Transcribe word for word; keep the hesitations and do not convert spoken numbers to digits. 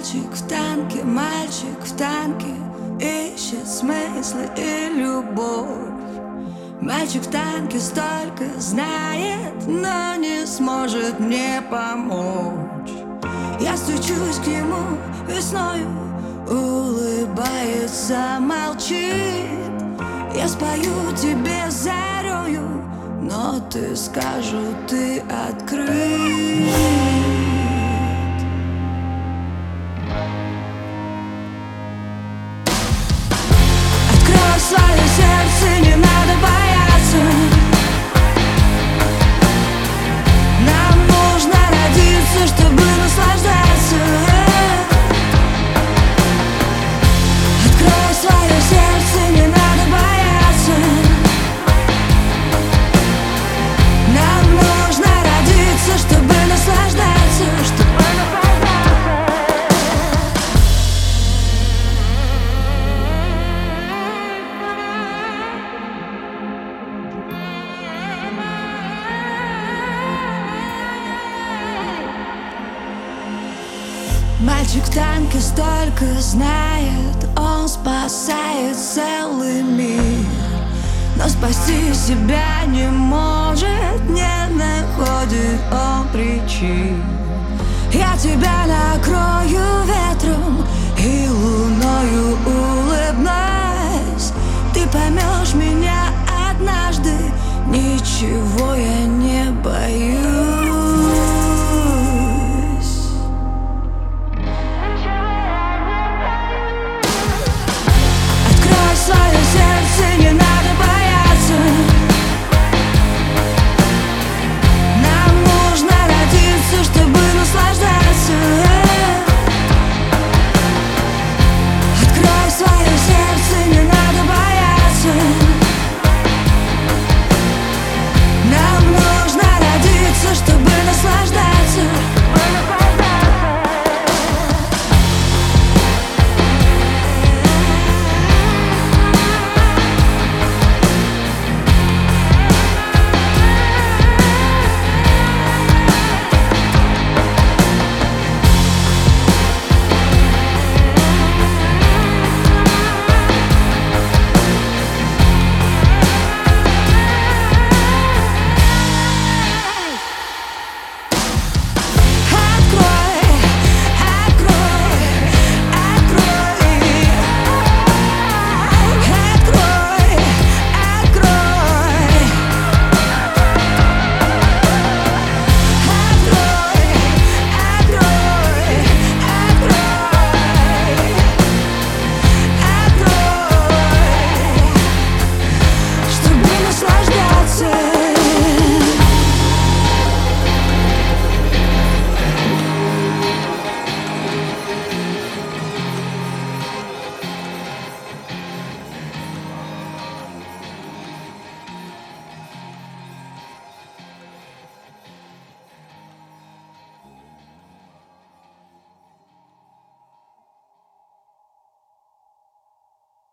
Мальчик в танке, мальчик в танке ищет смыслы и любовь. Мальчик в танке столько знает, но не сможет мне помочь. Я стучусь к нему весною, улыбается, молчит. Я спою тебе зарею, но ты скажу, ты открыт. Открой свое сердце, не надо бояться. Нам нужно родиться, чтобы наслаждаться. Открой свое сердце, не надо бояться. Нам нужно родиться, чтобы наслаждаться, чтобы Мальчик в танке столько знает, он спасает целый мир, но спасти себя не может, не находит он причин. Я тебя накрою ветром,